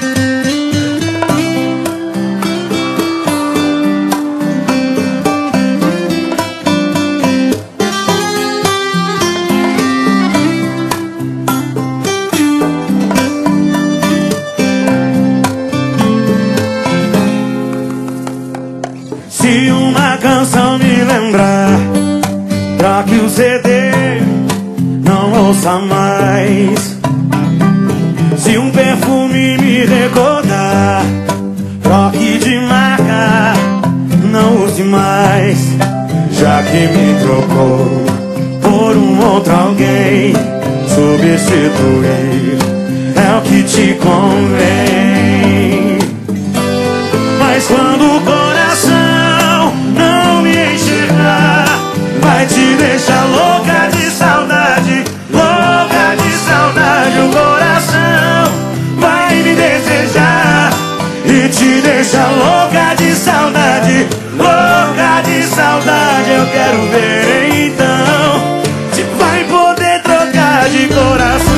Se uma canção me lembrar, troque o CD, não ouça mais. Se um perfume me recordar, troque de marca, não use mais. Já que me trocou por um outro alguém, substituir é o que te convém. Mas quando o coração não me enxergar, vai te deixar louca de saudade, louca de saudade. O coração vai me desejar e te deixar louca de saudade, louca de saudade. Eu quero ver então se vai poder trocar de coração.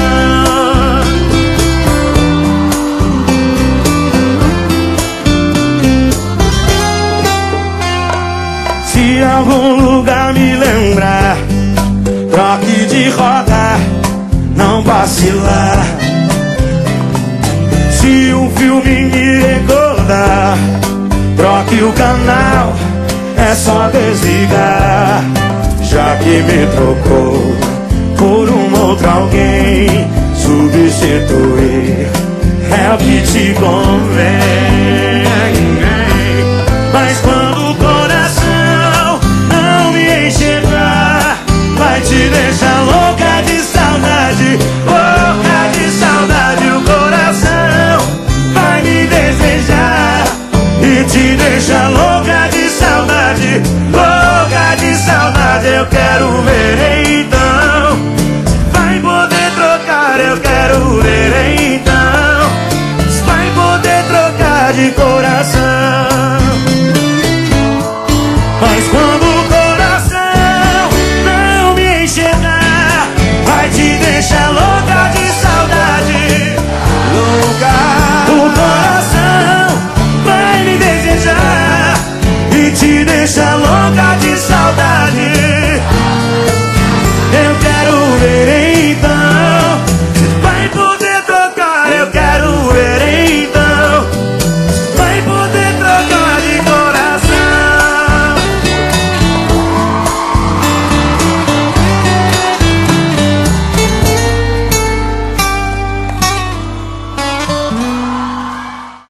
Se algum lugar me lembrar, troque de rota, não vacilar. Se um filme me recordar, troque o canal, é só desligar. Já que me trocou por um outro alguém, substituir é o que te convém. Mas quando o coração não me enxergar, vai te deixar louca de saudade, louca de saudade. O coração vai me desejar e te deixar louca de saudade, louca de saudade. Eu quero ver então se vai poder trocar. Eu quero ver então se vai poder trocar de coração.